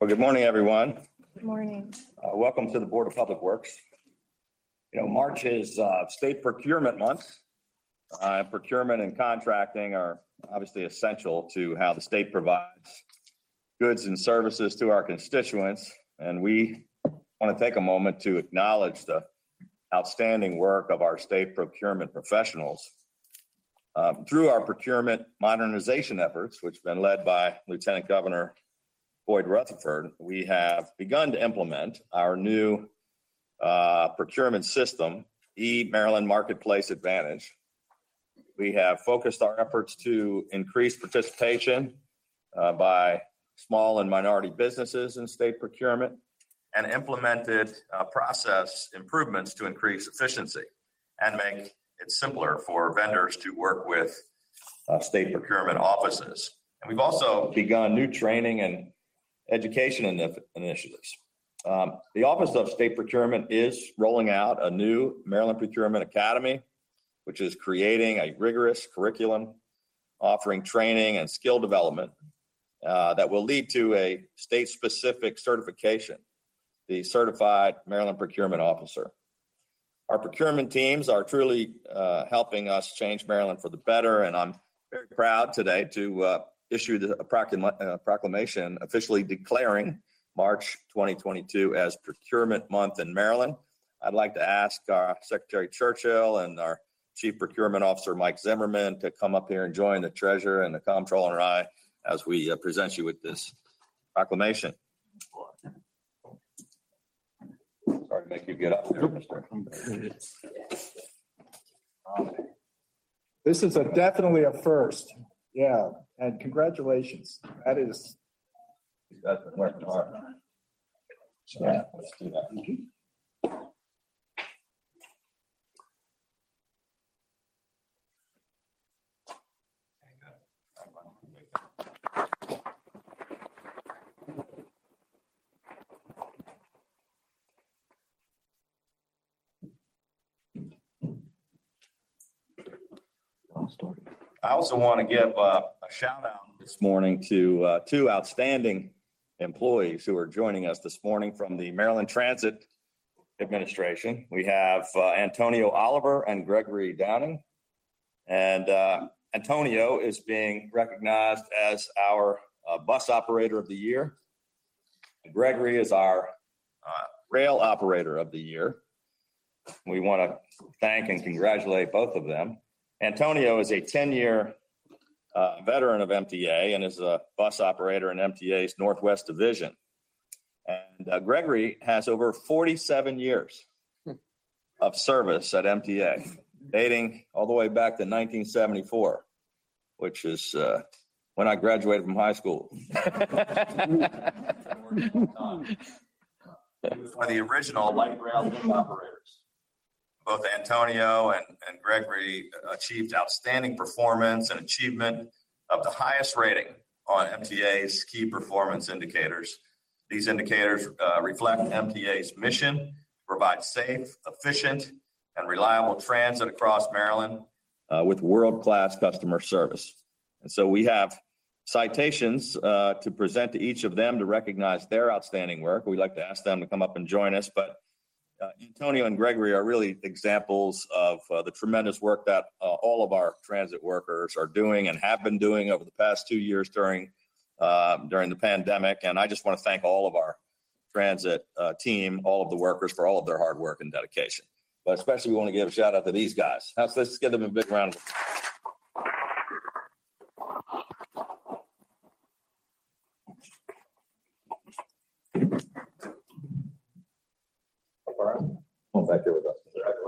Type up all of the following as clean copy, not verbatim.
Well, good morning, everyone. Good morning. Welcome to the Board of Public Works. March is State Procurement Month. Procurement and contracting are obviously essential to how the state provides goods and services to our constituents. And we want to take a moment to acknowledge the outstanding work of our state procurement professionals. Through our procurement modernization efforts, which have been led by Lieutenant Governor Boyd Rutherford, we have begun to implement our new procurement system, eMaryland Marketplace Advantage. We have focused our efforts to increase participation by small and minority businesses in state procurement and implemented process improvements to increase efficiency and make it simpler for vendors to work with state procurement offices. And we've also begun new training and education initiatives. The Office of State Procurement is rolling out a new Maryland Procurement Academy, which is creating a rigorous curriculum offering training and skill development that will lead to a state-specific certification, the Certified Maryland Procurement Officer. Our procurement teams are truly helping us change Maryland for the better, and I'm very proud today to issue a proclamation officially declaring March 2022 as Procurement Month in Maryland. I'd like to ask our Secretary Churchill and our Chief Procurement Officer Mike Zimmerman to come up here and join the Treasurer and the Comptroller and I as we present you with this proclamation. Sorry to make you get up there, Mr. This is definitely a first. Yeah, and congratulations. That is. That's been working hard. Yeah, let's do that. I also want to give a shout out this morning to two outstanding employees who are joining us this morning from the Maryland Transit Administration. We have Antonio Oliver and Gregory Downing. And Antonio is being recognized as our bus operator of the year. Gregory is our rail operator of the year. We want to thank and congratulate both of them. Antonio is a 10-year veteran of MTA and is a bus operator in MTA's Northwest Division. And Gregory has over 47 years of service at MTA, dating all the way back to 1974, which is when I graduated from high school. One of the original light rail operators. Both Antonio and Gregory achieved outstanding performance and achievement of the highest rating on MTA's key performance indicators. These indicators reflect MTA's mission to provide safe, efficient, and reliable transit across Maryland with world-class customer service. And so we have citations to present to each of them to recognize their outstanding work. We'd like to ask them to come up and join us, but Antonio and Gregory are really examples of the tremendous work that all of our transit workers are doing and have been doing over the past 2 years during the pandemic. And I just want to thank all of our transit team, all of the workers for all of their hard work and dedication. But especially we want to give a shout out to these guys. Let's give them a big round of applause. Come back here with us.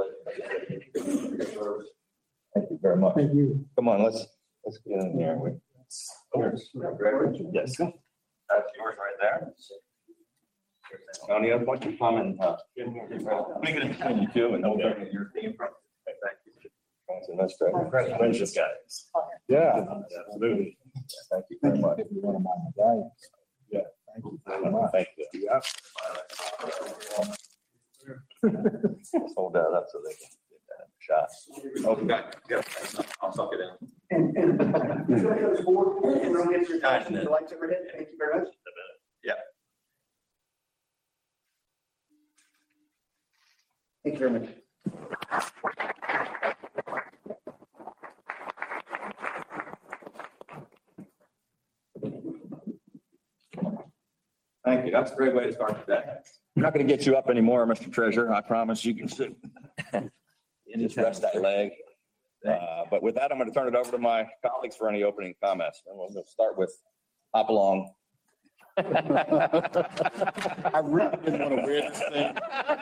Thank you very much. Thank you. Come on, let's get in here. Yes. That's yours right there. Antonio, why don't you come and let me get it between you two and your theme. Thank you. That's great. Congratulations, guys. Yeah. Absolutely. Thank you very much. Yeah. Thank you very much. Thank you. Yeah. Hold that up so they can get that shot. Okay. Yeah. I'll suck it in. And the lights overhead. Thank you very much. Yeah. Thank you very much. Thank you. That's a great way to start the day. I'm not going to get you up anymore, Mr. Treasurer. I promise you can sit. You just rest that leg. But with that, I'm going to turn it over to my colleagues for any opening comments. And we'll start with Hopalong. I really didn't want to wear this thing.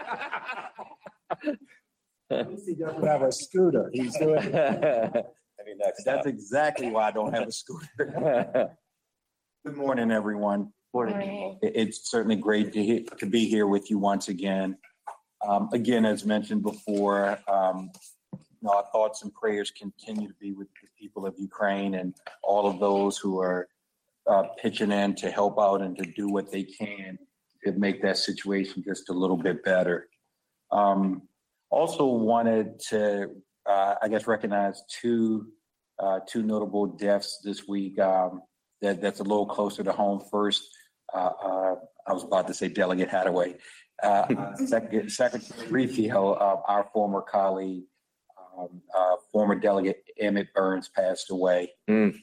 At least he doesn't have a scooter. He's doing it. Maybe next That's time. exactly why I don't have a scooter. Good morning, everyone. It's certainly great to be here with you once again. Again, as mentioned before, our thoughts and prayers continue to be with the people of Ukraine and all of those who are pitching in to help out and to do what they can to make that situation just a little bit better. Also wanted to, recognize two notable deaths this week. That's a little closer to home. First, I was about to say Delegate Hathaway. Secretary Refill, our former colleague, former Delegate Emmett Burns passed away.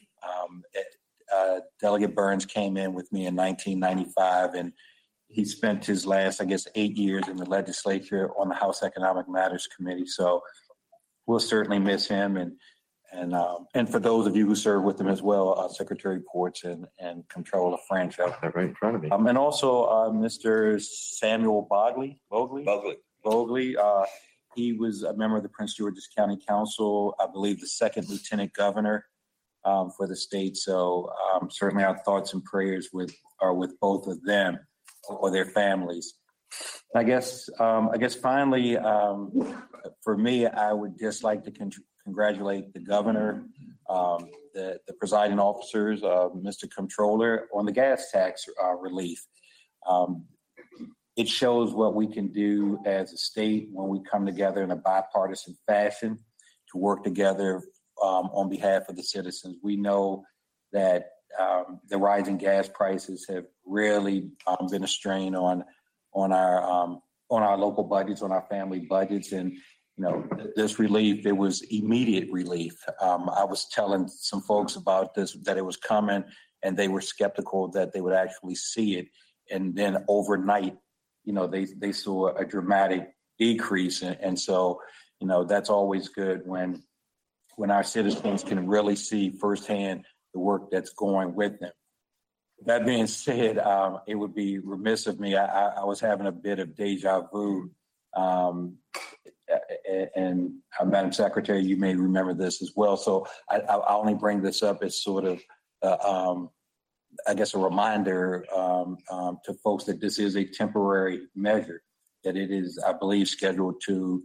Delegate Burns came in with me in 1995, and he spent his last, 8 years in the legislature on the House Economic Matters Committee. So we'll certainly miss him. And for those of you who serve with him as well, Secretary Ports and Controller Franchot. Right in front of me. And also Mr. Samuel Bogley. He was a member of the Prince George's County Council, I believe the second lieutenant governor for the state. So certainly our thoughts and prayers are with both of them or their families. I guess finally, for me, I would just like to congratulate the governor, the presiding officers, Mr. Comptroller, on the gas tax relief. It shows what we can do as a state when we come together in a bipartisan fashion to work together on behalf of the citizens. We know that the rising gas prices have really been a strain on our local budgets, on our family budgets, and this relief, it was immediate relief. I was telling some folks about this, that it was coming, and they were skeptical that they would actually see it. And then overnight, they saw a dramatic decrease. And so, that's always good when our citizens can really see firsthand the work that's going with them. That being said, it would be remiss of me. I was having a bit of deja vu. And Madam Secretary, you may remember this as well. So I only bring this up as sort of, a reminder to folks that this is a temporary measure, that it is, I believe, scheduled to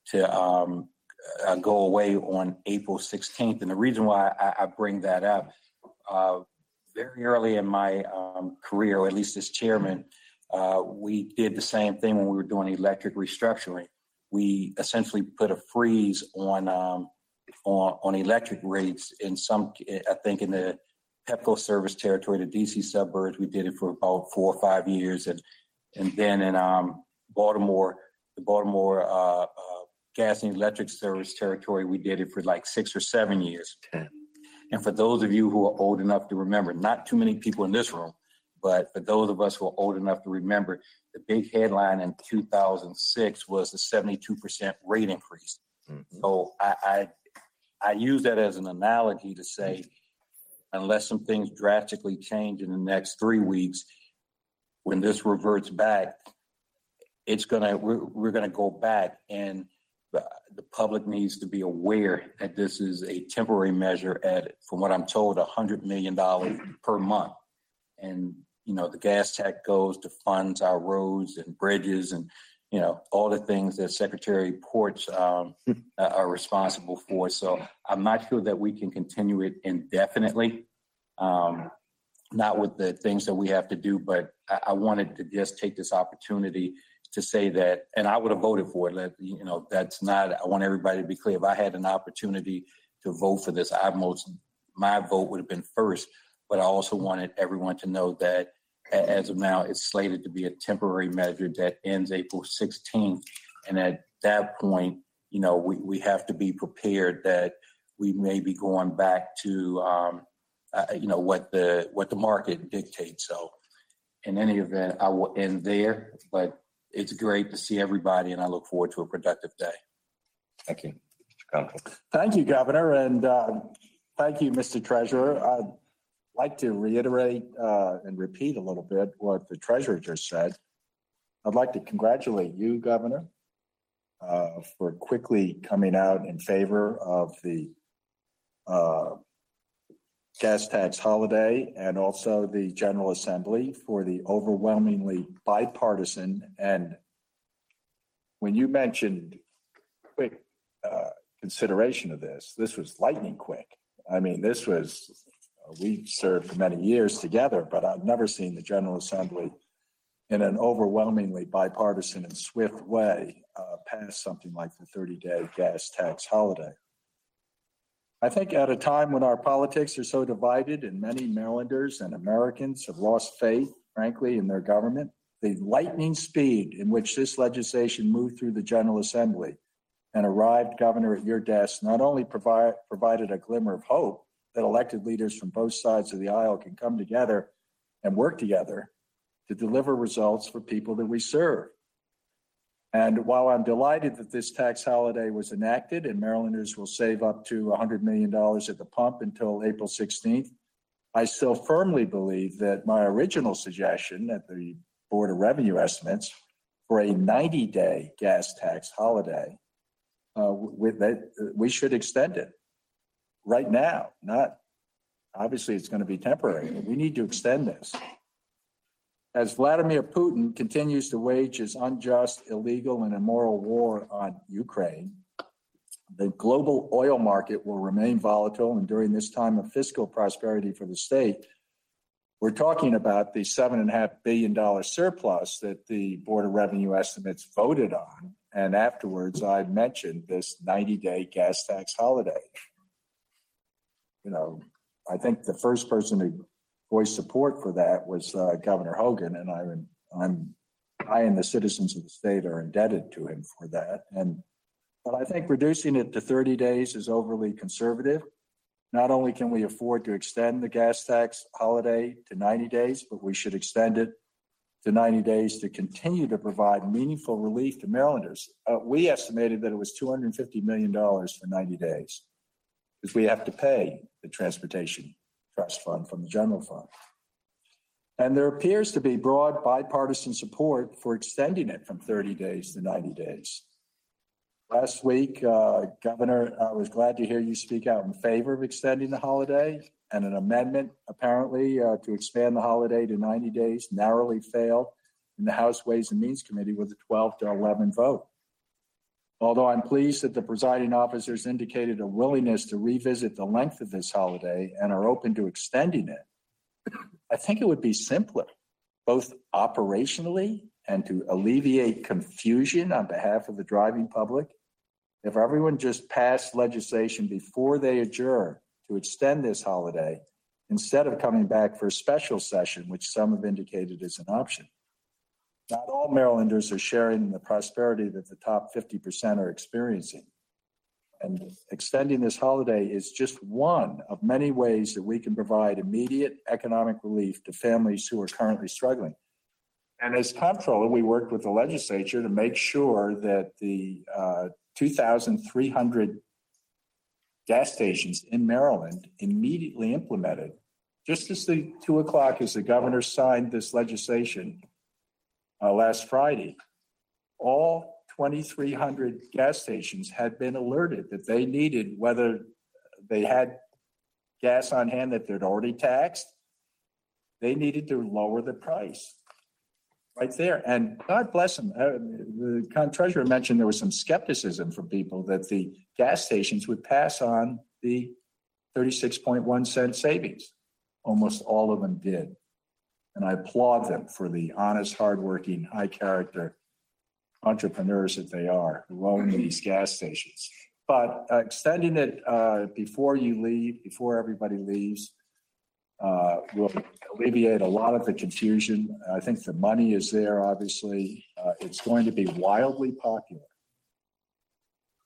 go away on April 16th. And the reason why I bring that up, very early in my career, or at least as chairman, we did the same thing when we were doing electric restructuring. We essentially put a freeze on electric rates in some, I think in the PEPCO service territory, the DC suburbs. We did it for about 4 or 5 years, and then in Baltimore, the Baltimore gas and electric service territory, we did it for like 6 or 7 years. And for those of you who are old enough to remember, not too many people in this room, but for those of us who are old enough to remember, the big headline in 2006 was the 72% rate increase. Mm-hmm. So I use that as an analogy to say, unless some things drastically change in the next 3 weeks, when this reverts back, we're gonna go back, and the public needs to be aware that this is a temporary measure at, from what I'm told, $100 million per month. And the gas tax goes to fund our roads and bridges and, all the things that Secretary Ports are responsible for. So I'm not sure that we can continue it indefinitely, not with the things that we have to do, but I wanted to just take this opportunity to say that, and I would have voted for it. That's not, I want everybody to be clear. If I had an opportunity to vote for this, my vote would have been first, but I also wanted everyone to know that as of now, it's slated to be a temporary measure that ends April 16th, and that that point, we have to be prepared that we may be going back to, what the market dictates. So in any event, I will end there, but it's great to see everybody, and I look forward to a productive day. Thank you, Mr. Conklin. Thank you, Governor, and thank you, Mr. Treasurer. I'd like to reiterate and repeat a little bit what the Treasurer just said. I'd like to congratulate you, Governor, for quickly coming out in favor of the gas tax holiday, and also the General Assembly for the overwhelmingly bipartisan. And when you mentioned quick consideration of this was lightning quick. I mean, we served for many years together, but I've never seen the General Assembly in an overwhelmingly bipartisan and swift way pass something like the 30-day gas tax holiday. I think at a time when our politics are so divided and many Marylanders and Americans have lost faith, frankly, in their government, the lightning speed in which this legislation moved through the General Assembly and arrived, Governor, at your desk not only provided a glimmer of hope that elected leaders from both sides of the aisle can come together and work together to deliver results for people that we serve. And while I'm delighted that this tax holiday was enacted and Marylanders will save up to $100 million at the pump until April 16th, I still firmly believe that my original suggestion at the Board of Revenue estimates for a 90-day gas tax holiday, we should extend it right now. Not obviously it's going to be temporary, but we need to extend this. As Vladimir Putin continues to wage his unjust, illegal, and immoral war on Ukraine, the global oil market will remain volatile. And during this time of fiscal prosperity for the state, we're talking about the $7.5 billion surplus that the Board of Revenue estimates voted on. And afterwards, I mentioned this 90-day gas tax holiday. I think the first person who voiced support for that was Governor Hogan, and I and the citizens of the state are indebted to him for that. But I think reducing it to 30 days is overly conservative. Not only can we afford to extend the gas tax holiday to 90 days, but we should extend it to 90 days to continue to provide meaningful relief to Marylanders. We estimated that it was $250 million for 90 days because we have to pay the Transportation Trust Fund from the General Fund. And there appears to be broad bipartisan support for extending it from 30 days to 90 days. Last week, Governor, I was glad to hear you speak out in favor of extending the holiday, and an amendment apparently to expand the holiday to 90 days narrowly failed in the House Ways and Means Committee with a 12-11 vote. Although I'm pleased that the presiding officers indicated a willingness to revisit the length of this holiday and are open to extending it, I think it would be simpler, both operationally and to alleviate confusion on behalf of the driving public, if everyone just passed legislation before they adjourn to extend this holiday instead of coming back for a special session, which some have indicated is an option. Not all Marylanders are sharing in the prosperity that the top 50% are experiencing. And extending this holiday is just one of many ways that we can provide immediate economic relief to families who are currently struggling. And as comptroller, we worked with the legislature to make sure that the 2,300 gas stations in Maryland immediately implemented, just as the 2 o'clock as the governor signed this legislation last Friday, all 2,300 gas stations had been alerted that they needed, whether they had gas on hand that they'd already taxed, they needed to lower the price right there. And God bless them. The treasurer mentioned there was some skepticism from people that the gas stations would pass on the 36.1 cent savings. Almost all of them did. And I applaud them for the honest, hardworking, high-character entrepreneurs that they are who own these gas stations. But extending it before you leave, before everybody leaves, will alleviate a lot of the confusion. I think the money is there, obviously. It's going to be wildly popular.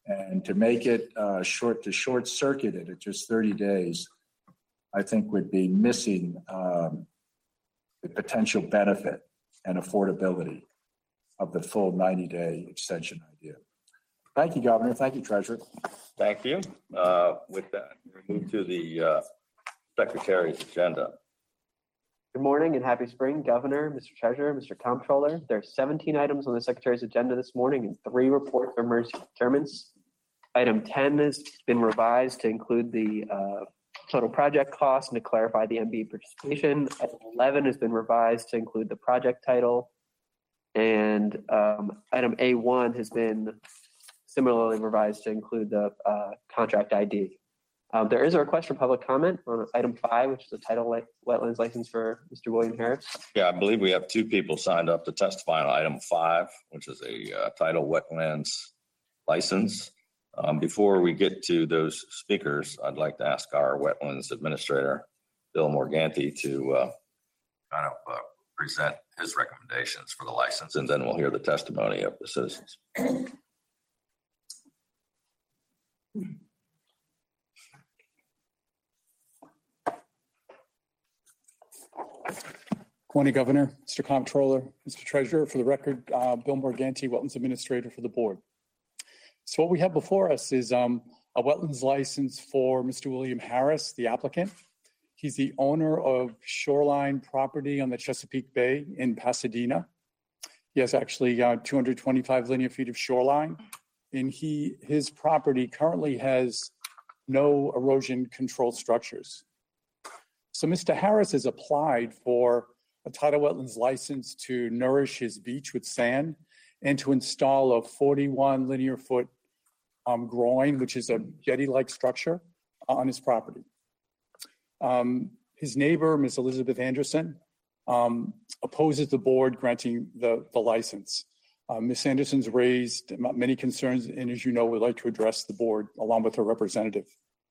And to make it short circuit it at just 30 days, I think would be missing the potential benefit and affordability of the full 90-day extension idea. Thank you, Governor. Thank you, Treasurer. Thank you. With that, we move to the Secretary's agenda. Good morning and happy spring, Governor, Mr. Treasurer, Mr. Comptroller. There are 17 items on the Secretary's agenda this morning and 3 reports of emergency procurements. Item 10 has been revised to include the total project cost and to clarify the MB participation. Item 11 has been revised to include the project title. And item A1 has been similarly revised to include the contract ID. There is a request for public comment on item 5, which is a title wetlands license for Mr. William Harris. Yeah, I believe we have 2 people signed up to testify on item 5, which is a title wetlands license. Before we get to those speakers, I'd like to ask our wetlands administrator, Bill Morganti, to present his recommendations for the license, and then we'll hear the testimony of the citizens. Good morning, Governor, Mr. Comptroller, Mr. Treasurer. For the record, Bill Morganti, Wetlands Administrator for the Board. So what we have before us is a wetlands license for Mr. William Harris, the applicant. He's the owner of shoreline property on the Chesapeake Bay in Pasadena. He has actually 225 linear feet of shoreline, and his property currently has no erosion control structures. So Mr. Harris has applied for a tidal wetlands license to nourish his beach with sand and to install a 41 linear foot groin, which is a jetty-like structure on his property. His neighbor, Ms. Elizabeth Anderson, opposes the board granting the license. Ms. Anderson's raised many concerns, and as you know, would like to address the board along with her representative.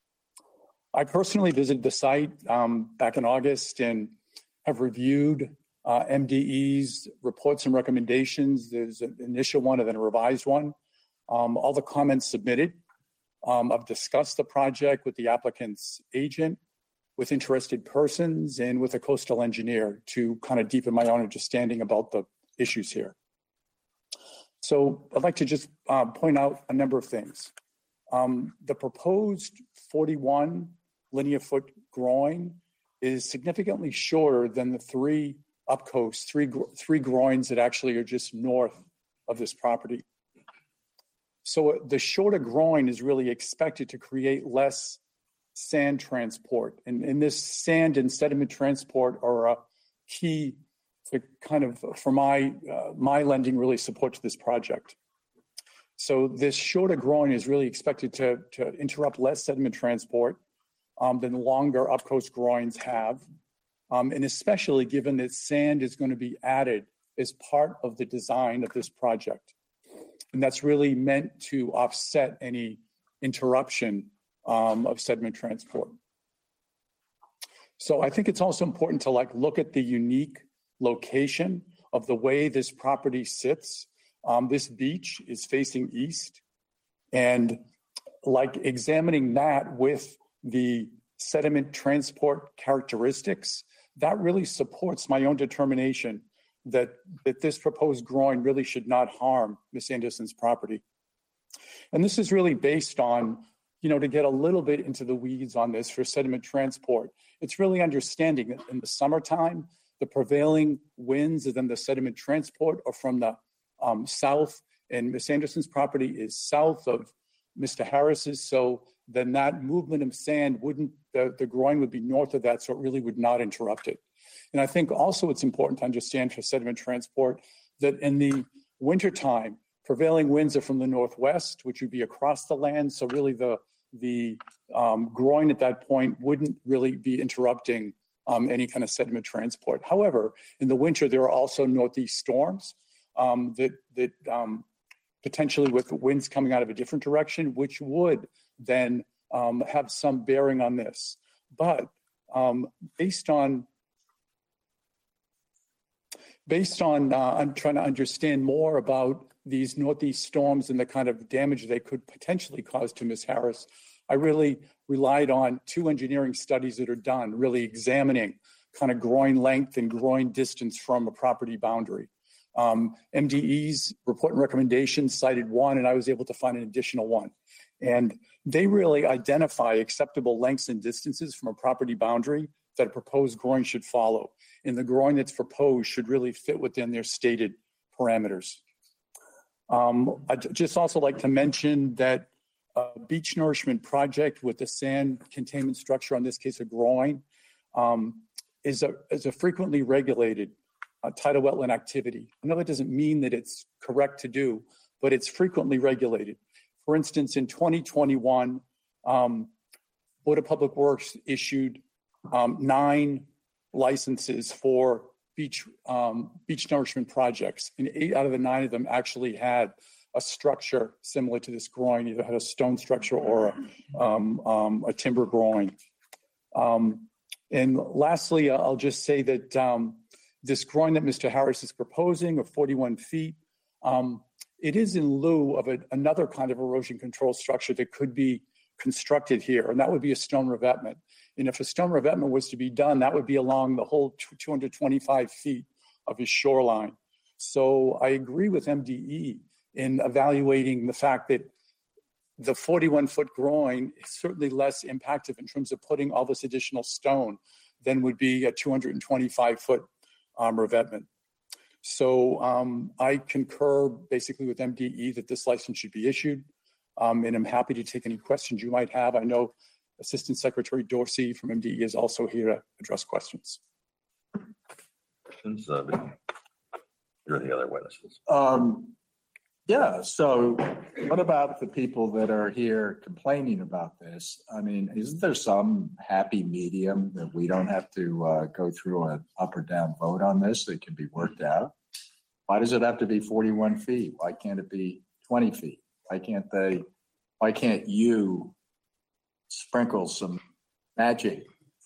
I personally visited the site back in August and have reviewed MDE's reports and recommendations. There's an initial one and then a revised one. All the comments submitted. I've discussed the project with the applicant's agent, with interested persons, and with a coastal engineer to kind of deepen my own understanding about the issues here. So I'd like to just point out a number of things. The proposed 41 linear foot groin is significantly shorter than the 3 upcoast, three groins that actually are just north of this property. So the shorter groin is really expected to create less sand transport. And this sand and sediment transport are a key to kind of, for my lending, really support to this project. So this shorter groin is really expected to interrupt less sediment transport than longer upcoast groins have. And especially given that sand is going to be added as part of the design of this project. And that's really meant to offset any interruption of sediment transport. So I think it's also important to look at the unique location of the way this property sits. This beach is facing east, and examining that with the sediment transport characteristics, that really supports my own determination that this proposed groin really should not harm Ms. Anderson's property. And this is really based on, to get a little bit into the weeds on this for sediment transport, it's really understanding that in the summertime, the prevailing winds and then the sediment transport are from the south, and Ms. Anderson's property is south of Mr. Harris's. So then that movement of sand the groin would be north of that, so it really would not interrupt it. And I think also it's important to understand for sediment transport that in the wintertime, prevailing winds are from the northwest, which would be across the land. So really the groin at that point wouldn't really be interrupting any kind of sediment transport. However, in the winter, there are also northeast storms that potentially with winds coming out of a different direction, which would then have some bearing on this. But based on I'm trying to understand more about these northeast storms and the kind of damage they could potentially cause to Ms. Harris, I really relied on 2 engineering studies that are done, really examining kind of groin length and groin distance from a property boundary. MDE's report and recommendations cited 1, and I was able to find an additional 1. And they really identify acceptable lengths and distances from a property boundary that a proposed groin should follow. And the groin that's proposed should really fit within their stated parameters. I'd just also like to mention that beach nourishment project with the sand containment structure, on this case a groin, is a frequently regulated tidal wetland activity. I know that doesn't mean that it's correct to do, but it's frequently regulated. For instance, in 2021, Board of Public Works issued 9 licenses for beach nourishment projects, and 8 out of the 9 of them actually had a structure similar to this groin, either had a stone structure or a timber groin. And lastly, I'll just say that this groin that Mr. Harris is proposing of 41 feet, it is in lieu of another kind of erosion control structure that could be constructed here, and that would be a stone revetment. And if a stone revetment was to be done, that would be along the whole 225 feet of his shoreline. So I agree with MDE in evaluating the fact that the 41-foot groin is certainly less impactful in terms of putting all this additional stone than would be a 225-foot revetment. So I concur basically with MDE that this license should be issued, and I'm happy to take any questions you might have. I know Assistant Secretary Dorsey from MDE is also here to address questions. Questions? You're the other witnesses. Yeah, so what about the people that are here complaining about this? I mean, isn't there some happy medium that we don't have to go through an up or down vote on this that can be worked out? Why does it have to be 41 feet? Why can't it be 20 feet? Why can't you sprinkle some magic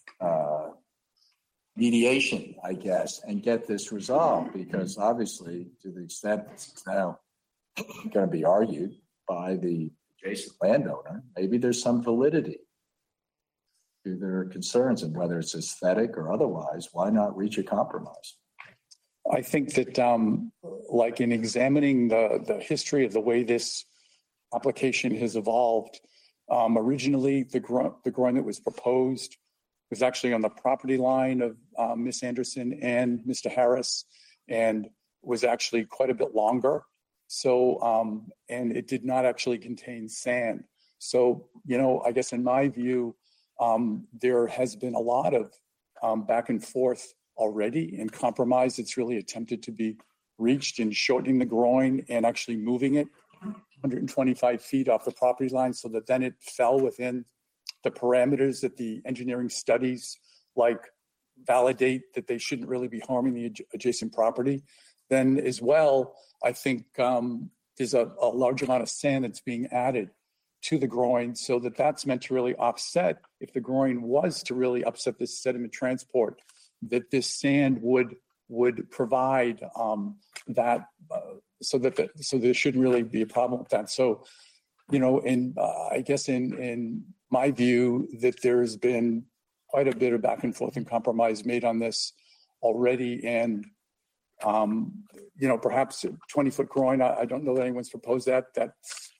mediation, I guess, and get this resolved? Because obviously, to the extent it's now going to be argued by the adjacent landowner, maybe there's some validity to their concerns, and whether it's aesthetic or otherwise, why not reach a compromise? I think that like in examining the history of the way this application has evolved, originally the groin that was proposed was actually on the property line of Ms. Anderson and Mr. Harris, and was actually quite a bit longer. So, and it did not actually contain sand. So, I guess in my view, there has been a lot of back and forth already, and compromise that's really attempted to be reached in shortening the groin and actually moving it 125 feet off the property line so that then it fell within the parameters that the engineering studies validate that they shouldn't really be harming the adjacent property. Then as well, I think there's a large amount of sand that's being added to the groin, so that's meant to really offset, if the groin was to really upset this sediment transport, that this sand would provide that, so there shouldn't really be a problem with that. So, I guess in my view, that there's been quite a bit of back and forth and compromise made on this already, and perhaps a 20-foot groin, I don't know that anyone's proposed that. That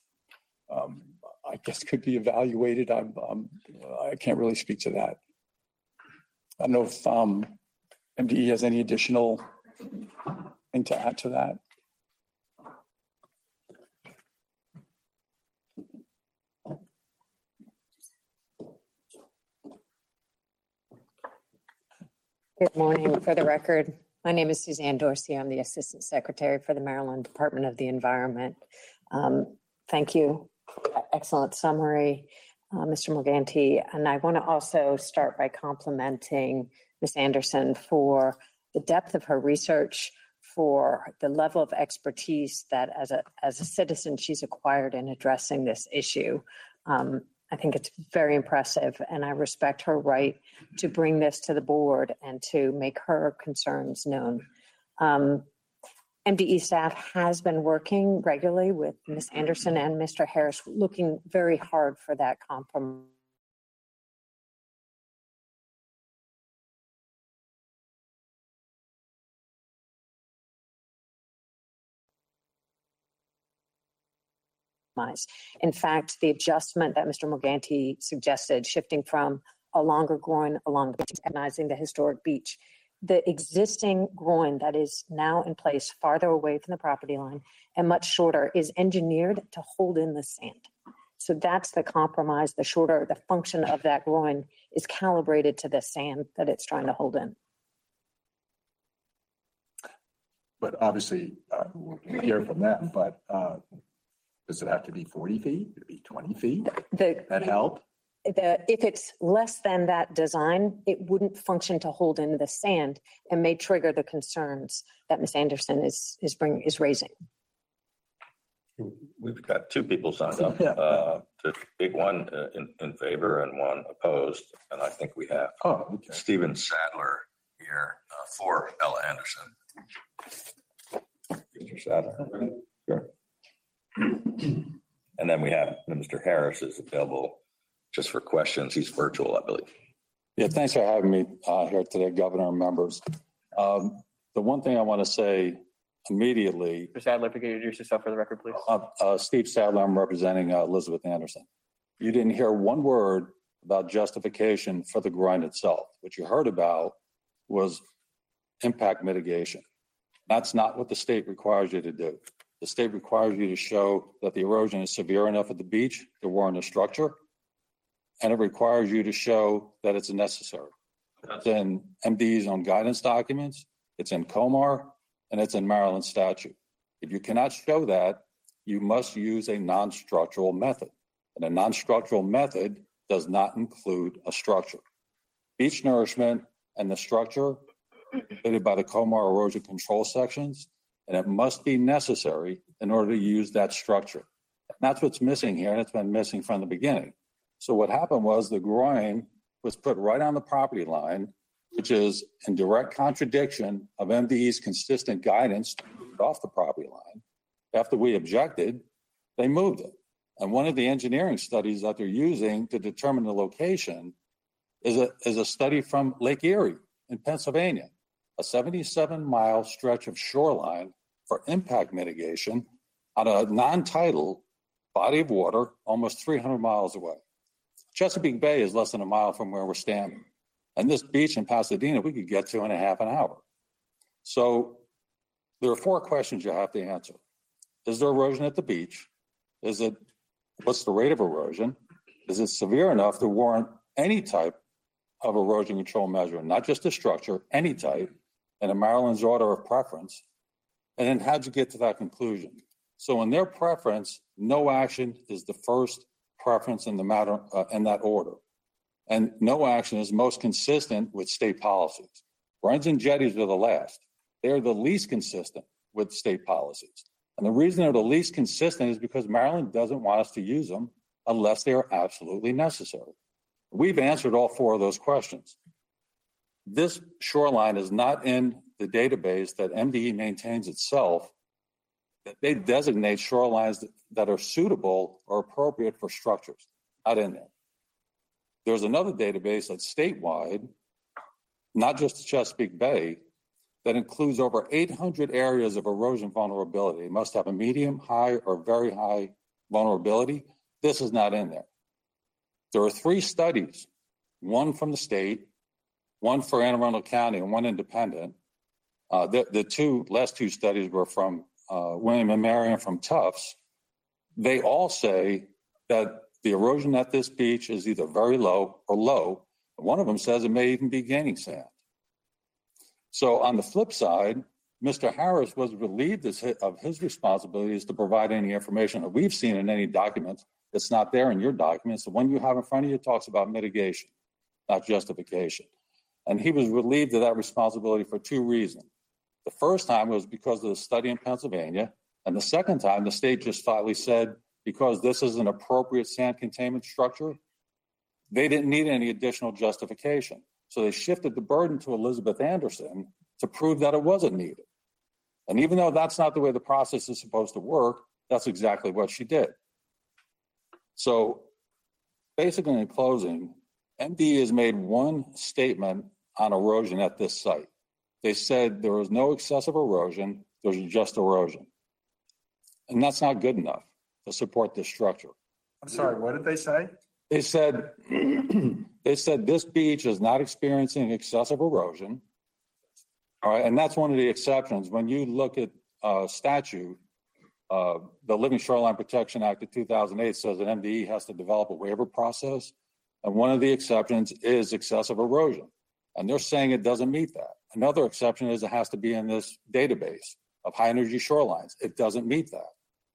I guess could be evaluated. I can't really speak to that. I don't know if MDE has any additional thing to add to that. Good morning. For the record, my name is Suzanne Dorsey. I'm the Assistant Secretary for the Maryland Department of the Environment. Thank you. Excellent summary, Mr. Morganti. And I want to also start by complimenting Ms. Anderson for the depth of her research, for the level of expertise that as a citizen she's acquired in addressing this issue. I think it's very impressive, and I respect her right to bring this to the board and to make her concerns known. MDE staff has been working regularly with Ms. Anderson and Mr. Harris, looking very hard for that compromise. In fact, the adjustment that Mr. Morganti suggested, shifting from a longer groin along the beach, recognizing the historic beach, the existing groin that is now in place farther away from the property line and much shorter is engineered to hold in the sand. So that's the compromise. The shorter, the function of that groin is calibrated to the sand that it's trying to hold in. But obviously, we'll hear from them, but does it have to be 40 feet? Could it be 20 feet? That help? If it's less than that design, it wouldn't function to hold into the sand and may trigger the concerns that Ms. Anderson is raising. We've got two people signed up, to speak, one in favor and one opposed. And I think we have Stephen Sadler here for Ella Anderson. Mr. Sadler. Sure. And then we have Mr. Harris is available just for questions. He's virtual, I believe. Yeah, thanks for having me here today, Governor and members. The one thing I want to say immediately. Mr. Sadler, if you could introduce yourself for the record, please. Steve Sadler, I'm representing Elizabeth Anderson. You didn't hear one word about justification for the groin itself. What you heard about was impact mitigation. That's not what the state requires you to do. The state requires you to show that the erosion is severe enough at the beach to warrant a structure, and it requires you to show that it's necessary. It's in MDE's own guidance documents, it's in COMAR, and it's in Maryland statute. If you cannot show that, you must use a non-structural method. And a non-structural method does not include a structure. Beach nourishment and the structure created by the COMAR erosion control sections, and it must be necessary in order to use that structure. And that's what's missing here, and it's been missing from the beginning. So what happened was the groin was put right on the property line, which is in direct contradiction of MDE's consistent guidance to move it off the property line. After we objected, they moved it. And one of the engineering studies that they're using to determine the location is a study from Lake Erie in Pennsylvania, a 77-mile stretch of shoreline for impact mitigation on a non-tidal body of water almost 300 miles away. Chesapeake Bay is less than a mile from where we're standing. And this beach in Pasadena, we could get to in a half an hour. So there are four questions you have to answer. Is there erosion at the beach? What's the rate of erosion? Is it severe enough to warrant any type of erosion control measure, not just a structure, any type, and a Maryland's order of preference? And then how'd you get to that conclusion? So in their preference, no action is the first preference in the matter in that order. And no action is most consistent with state policies. Runs and jetties are the last. They are the least consistent with state policies. And the reason they're the least consistent is because Maryland doesn't want us to use them unless they are absolutely necessary. We've answered all four of those questions. This shoreline is not in the database that MDE maintains itself. That they designate shorelines that are suitable or appropriate for structures, not in there. There's another database that's statewide, not just the Chesapeake Bay, that includes over 800 areas of erosion vulnerability. It must have a medium, high, or very high vulnerability. This is not in there. There are three studies, one from the state, one for Anne Arundel County, and one independent. The last two studies were from William and Marion from Tufts. They all say that the erosion at this beach is either very low or low. One of them says it may even be gaining sand. So on the flip side, Mr. Harris was relieved of his responsibilities to provide any information that we've seen in any documents that's not there in your documents. The one you have in front of you talks about mitigation, not justification. And he was relieved of that responsibility for two reasons. The first time was because of the study in Pennsylvania. And the second time, the state just flatly said, because this is an appropriate sand containment structure, they didn't need any additional justification. So they shifted the burden to Elizabeth Anderson to prove that it wasn't needed. And even though that's not the way the process is supposed to work, that's exactly what she did. So basically, in closing, MDE has made one statement on erosion at this site. They said there was no excessive erosion, there was just erosion. And that's not good enough to support this structure. I'm sorry, what did they say? They said, this beach is not experiencing excessive erosion. All right, and that's one of the exceptions. When you look at statute, the Living Shoreline Protection Act of 2008 says that MDE has to develop a waiver process. And one of the exceptions is excessive erosion. And they're saying it doesn't meet that. Another exception is it has to be in this database of high energy shorelines. It doesn't meet that.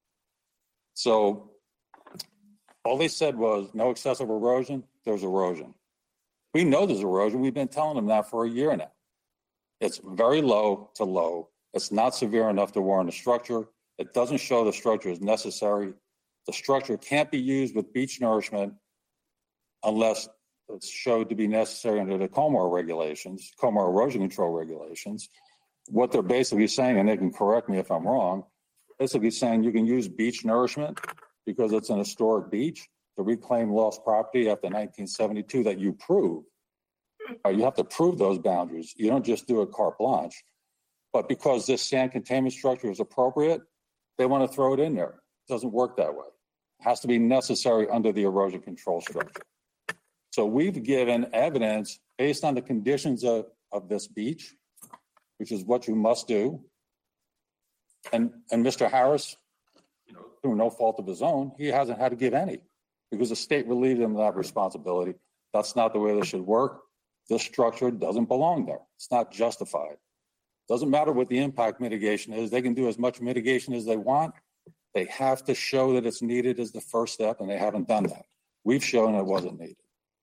So all they said was no excessive erosion, there's erosion. We know there's erosion. We've been telling them that for a year now. It's very low to low. It's not severe enough to warrant a structure. It doesn't show the structure is necessary. The structure can't be used with beach nourishment unless it's showed to be necessary under the COMAR regulations, COMAR erosion control regulations. What they're basically saying, and they can correct me if I'm wrong, basically saying you can use beach nourishment because it's an historic beach to reclaim lost property after 1972 that you prove. You have to prove those boundaries. You don't just do a carte blanche. But because this sand containment structure is appropriate, they want to throw it in there. It doesn't work that way. It has to be necessary under the erosion control structure. So we've given evidence based on the conditions of this beach, which is what you must do. And Mr. Harris, through no fault of his own, he hasn't had to give any because the state relieved him of that responsibility. That's not the way this should work. This structure doesn't belong there. It's not justified. Doesn't matter what the impact mitigation is. They can do as much mitigation as they want. They have to show that it's needed as the first step, and they haven't done that. We've shown it wasn't needed.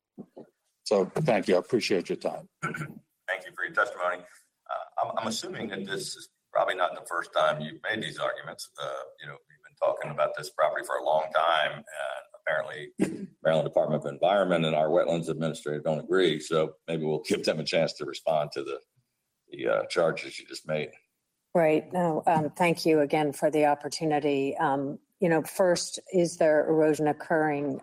So thank you. I appreciate your time. Thank you for your testimony. I'm assuming that this is probably not the first time you've made these arguments. We've been talking about this property for a long time, and apparently Maryland Department of Environment and our wetlands administrator don't agree. So maybe we'll give them a chance to respond to the charges you just made. Right. No, thank you again for the opportunity. First, is there erosion occurring?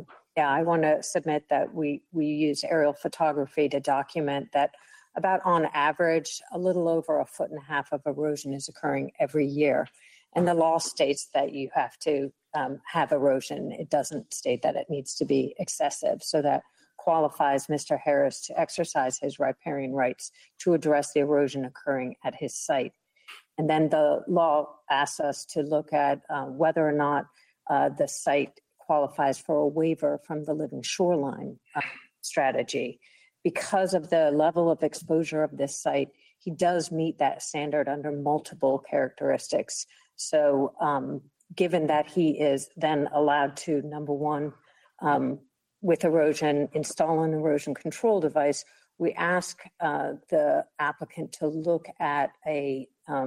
I want to submit that we use aerial photography to document that about on average, a little over 1.5 feet of erosion is occurring every year. And the law states that you have to have erosion. It doesn't state that it needs to be excessive. So that qualifies Mr. Harris to exercise his riparian rights to address the erosion occurring at his site. And then the law asks us to look at whether or not the site qualifies for a waiver from the living shoreline strategy. Because of the level of exposure of this site, he does meet that standard under multiple characteristics. So given that he is then allowed to, number one, with erosion, install an erosion control device, we ask the applicant to look at the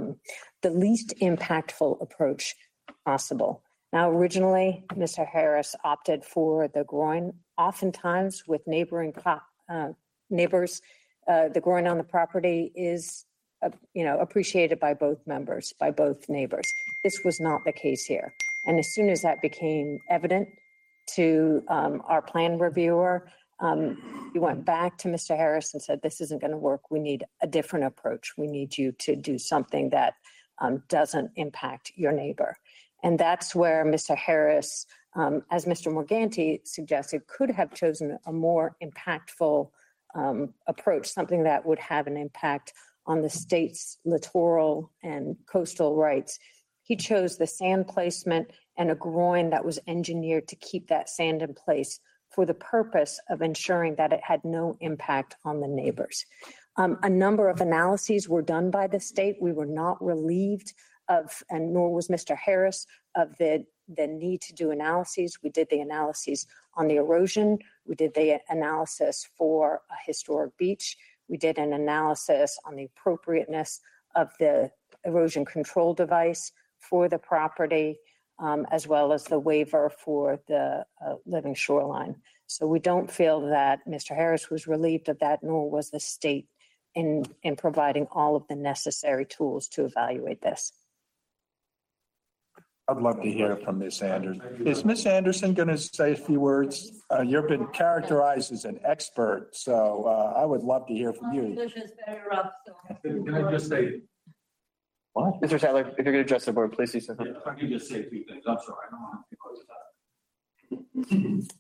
least impactful approach possible. Now, originally, Mr. Harris opted for the groin. Oftentimes, with neighboring neighbors, the groin on the property is, appreciated by both neighbors. This was not the case here. And as soon as that became evident to our plan reviewer, we went back to Mr. Harris and said, this isn't going to work. We need a different approach. We need you to do something that doesn't impact your neighbor. And that's where Mr. Harris, as Mr. Morganti suggested, could have chosen a more impactful approach, something that would have an impact on the state's littoral and coastal rights. He chose the sand placement and a groin that was engineered to keep that sand in place for the purpose of ensuring that it had no impact on the neighbors. A number of analyses were done by the state. We were not relieved of, and nor was Mr. Harris, of the need to do analyses. We did the analyses on the erosion. We did the analysis for a historic beach. We did an analysis on the appropriateness of the erosion control device for the property, as well as the waiver for the living shoreline. So we don't feel that Mr. Harris was relieved of that, nor was the state, in providing all of the necessary tools to evaluate this. I'd love to hear from Ms. Anderson. Is Ms. Anderson going to say a few words? You've been characterized as an expert, so I would love to hear from you. English is very rough, so. Can I just say, What? Mr. Sadler, if you're going to address the board, please do so. if I can just say a few things, I'm sorry, I don't want to close that.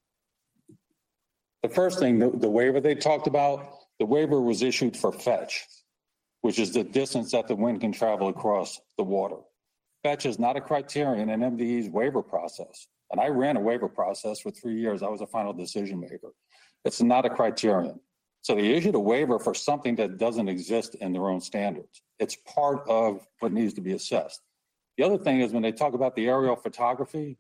The first thing, the waiver they talked about, the waiver was issued for fetch, which is the distance that the wind can travel across the water. Fetch is not a criterion in MDE's waiver process. And I ran a waiver process for 3 years. I was a final decision maker. It's not a criterion. So they issued a waiver for something that doesn't exist in their own standards. It's part of what needs to be assessed. The other thing is when they talk about the aerial photography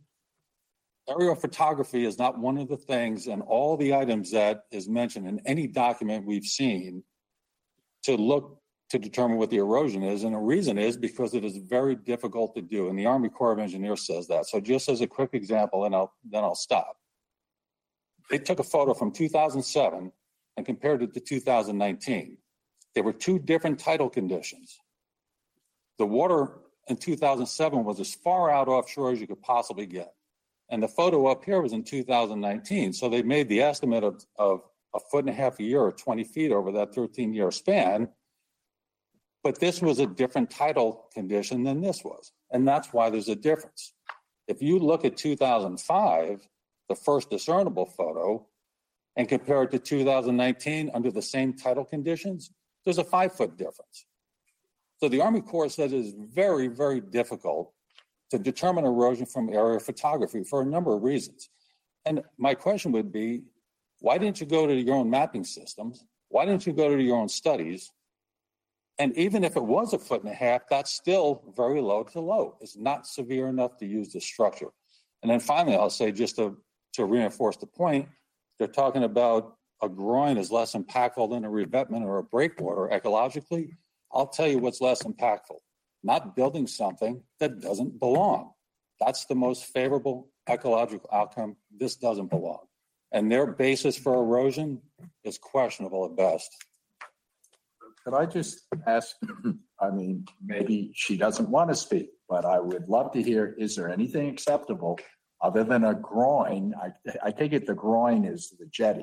is not one of the things in all the items that is mentioned in any document we've seen to look to determine what the erosion is. And the reason is because it is very difficult to do. And the Army Corps of Engineers says that. So just as a quick example, and then I'll stop. They took a photo from 2007 and compared it to 2019. There were two different tidal conditions. The water in 2007 was as far out offshore as you could possibly get. And the photo up here was in 2019. So they made the estimate of a foot and a half a year or 20 feet over that 13-year span. But this was a different tidal condition than this was. And that's why there's a difference. If you look at 2005, the first discernible photo, and compare it to 2019 under the same tidal conditions, there's a 5-foot difference. So the Army Corps says it is very, very difficult to determine erosion from aerial photography for a number of reasons. And my question would be, why didn't you go to your own mapping systems? Why didn't you go to your own studies? And even if it was a foot and a half, that's still very low to low. It's not severe enough to use the structure. And then finally, I'll say just to reinforce the point, they're talking about a groin is less impactful than a revetment or a breakwater ecologically. I'll tell you what's less impactful. Not building something that doesn't belong. That's the most favorable ecological outcome. This doesn't belong. And their basis for erosion is questionable at best. Could I just ask, I mean, maybe she doesn't want to speak, but I would love to hear, is there anything acceptable other than a groin? I take it the groin is the jetty.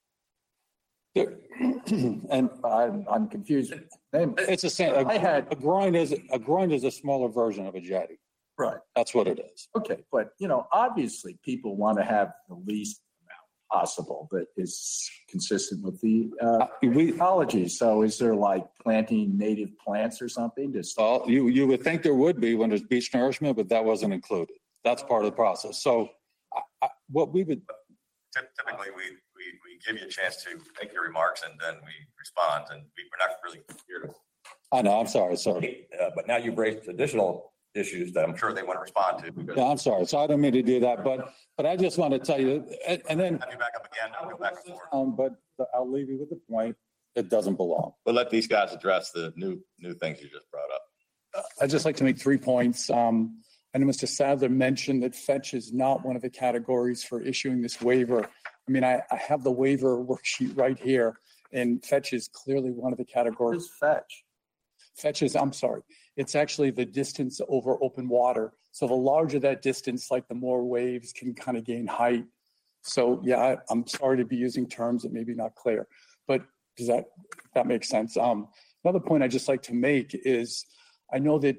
And I'm confused. it's the same. A groin is a smaller version of a jetty. Right. That's what it is. Okay, but obviously people want to have the least amount possible that is consistent with the ecology. So is there like planting native plants or something? Well, you would think there would be when there's beach nourishment, but that wasn't included. That's part of the process. So what we would Typically, we give you a chance to make your remarks and then we respond, and we're not really here to. I know, I'm sorry. But now you've raised additional issues that I'm sure they want to respond to. Because Yeah, I'm sorry. So I don't mean to do that, but I just want to tell you, and then. have you back up again, I'll go back and forth. But I'll leave you with the point. It doesn't belong. But let these guys address the new things you just brought up. I'd just like to make 3 points. I know Mr. Sadler mentioned that fetch is not one of the categories for issuing this waiver. I mean, I have the waiver worksheet right here, and fetch is clearly one of the What categories. is fetch? Fetch is, I'm sorry, it's actually the distance over open water. So the larger that distance, like the more waves can kind of gain height. So yeah, I'm sorry to be using terms that may be not clear, but does that make sense? Another point I'd just like to make is I know that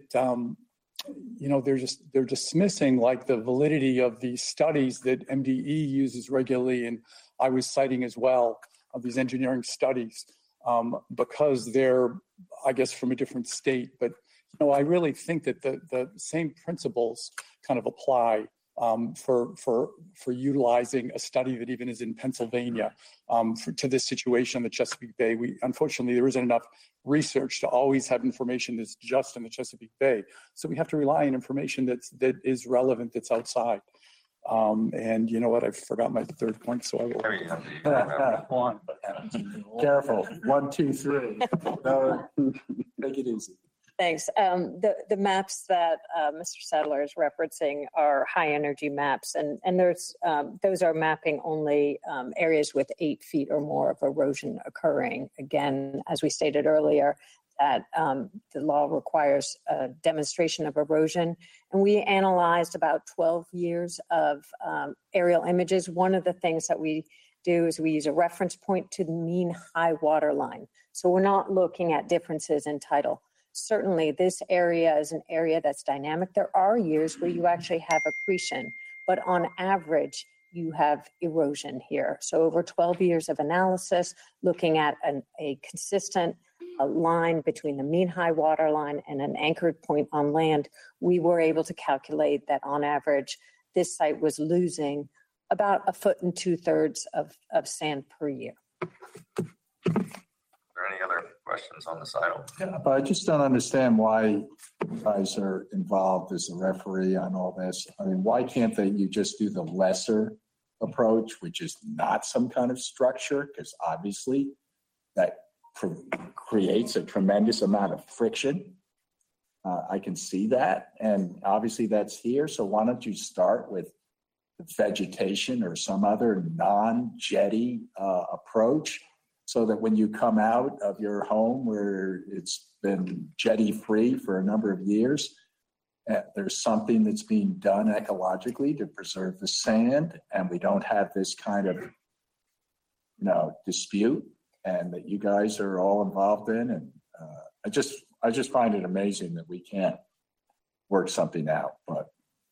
they're dismissing like the validity of these studies that MDE uses regularly, and I was citing as well of these engineering studies because they're, I guess, from a different state. But I really think that the same principles kind of apply for utilizing a study that even is in Pennsylvania to this situation in the Chesapeake Bay. Unfortunately, there isn't enough research to always have information that's just in the Chesapeake Bay. So we have to rely on information that is relevant, that's outside. And you know what? I forgot my third point, so I will. Careful. 1, 2, 3. No, take it easy. Thanks. The maps that Mr. Sadler is referencing are high energy maps, and those are mapping only areas with 8 feet or more of erosion occurring. Again, as we stated earlier, that the law requires a demonstration of erosion, and we analyzed about 12 years of aerial images. One of the things that we do is we use a reference point to the mean high water line. So we're not looking at differences in tidal. Certainly, this area is an area that's dynamic. There are years where you actually have accretion, but on average, you have erosion here. So over 12 years of analysis, looking at a consistent line between the mean high water line and an anchored point on land, we were able to calculate that on average, this site was losing about 1 2/3 feet of sand per year. Are there any other questions on this item? Yeah, but I just don't understand why you guys are involved as a referee on all this. I mean, why can't you just do the lesser approach, which is not some kind of structure? Because obviously that creates a tremendous amount of friction. I can see that. And obviously that's here. So why don't you start with vegetation or some other non-jetty approach, so that when you come out of your home where it's been jetty free for a number of years, there's something that's being done ecologically to preserve the sand, and we don't have this kind of dispute, and that you guys are all involved in. And I just find it amazing that we can't work something out. But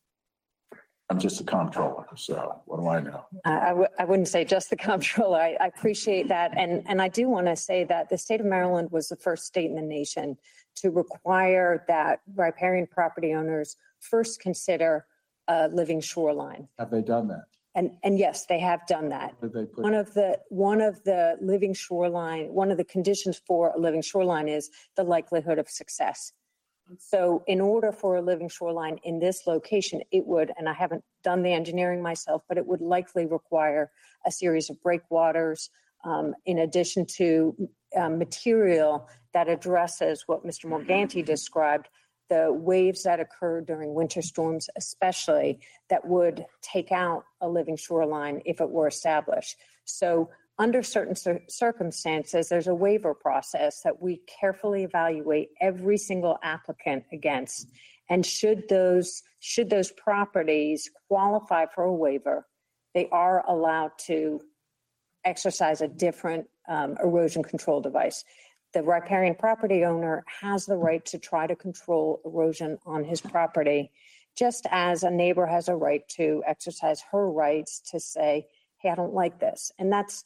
I'm just a comptroller, so what do I know? I wouldn't say just the comptroller. I appreciate that. And I do want to say that the state of Maryland was the first state in the nation to require that riparian property owners first consider a living shoreline. Have they done that? And yes, they have done that. Did they put One of the living shoreline, one of the conditions for a living shoreline is the likelihood of success. So in order for a living shoreline in this location, it would, and I haven't done the engineering myself, but it would likely require a series of breakwaters in addition to material that addresses what Mr. Morganti described, the waves that occur during winter storms, especially, that would take out a living shoreline if it were established. So under certain circumstances, there's a waiver process that we carefully evaluate every single applicant against. And should those properties qualify for a waiver, they are allowed to exercise a different erosion control device. The riparian property owner has the right to try to control erosion on his property, just as a neighbor has a right to exercise her rights to say, hey, I don't like this. And that's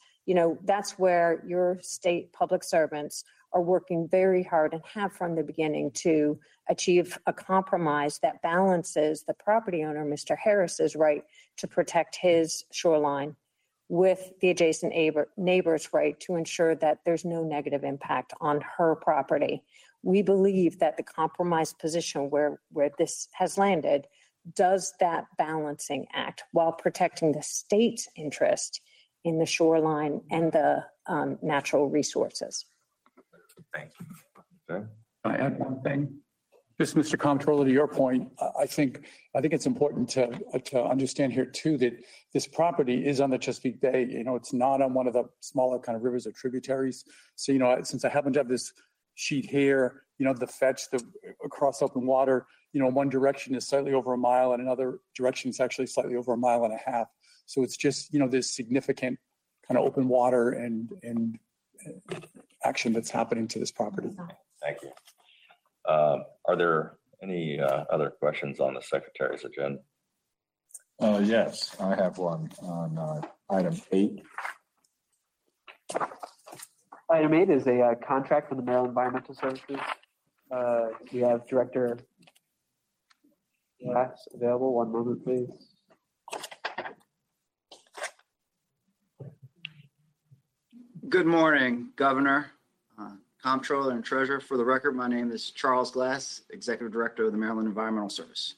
where your state public servants are working very hard and have from the beginning to achieve a compromise that balances the property owner, Mr. Harris's right to protect his shoreline, with the adjacent neighbor's right to ensure that there's no negative impact on her property. We believe that the compromise position where this has landed does that balancing act while protecting the state's interest in the shoreline and the natural resources. Thank you. Okay. Can I add one thing? Just, Mr. Comptroller, to your point, I think it's important to understand here too that this property is on the Chesapeake Bay. It's not on one of the smaller kind of rivers or tributaries. So, since I happen to have this sheet here, the fetch across open water, one direction is slightly over a mile and another direction is actually slightly over a mile and a half. So it's just, this significant kind of open water and action that's happening to this property. Thank you. Are there any other questions on the secretary's agenda? Yes, I have one on item 8. Item 8 is a contract from the Maryland Environmental Services. We have Director Glass available. One moment, please. Good morning, Governor, Comptroller, and Treasurer. For the record, my name is Charles Glass, Executive Director of the Maryland Environmental Service.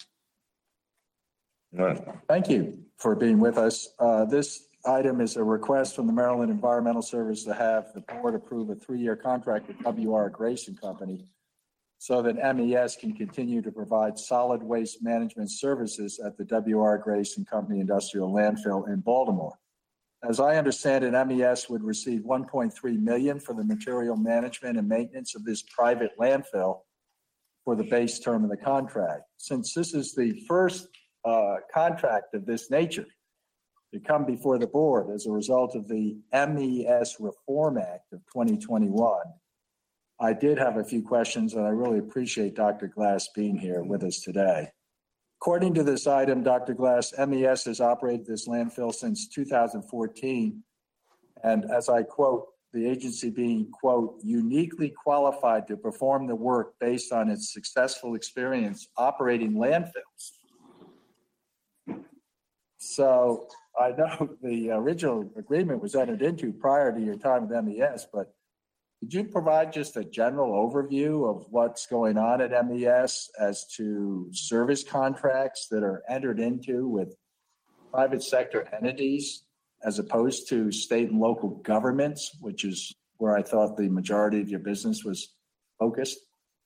Thank you for being with us. This item is a request from the Maryland Environmental Service to have the board approve a 3-year contract with WR Grayson Company so that MES can continue to provide solid waste management services at the W.R. Grace and Company Industrial Landfill in Baltimore. As I understand it, MES would receive $1.3 million for the material management and maintenance of this private landfill for the base term of the contract. Since this is the first contract of this nature to come before the board as a result of the MES Reform Act of 2021, I did have a few questions, and I really appreciate Dr. Glass being here with us today. According to this item, Dr. Glass, MES has operated this landfill since 2014, and as I quote, the agency being, quote, uniquely qualified to perform the work based on its successful experience operating landfills. So I know the original agreement was entered into prior to your time with MES, but could you provide just a general overview of what's going on at MES as to service contracts that are entered into with private sector entities as opposed to state and local governments, which is where I thought the majority of your business was focused?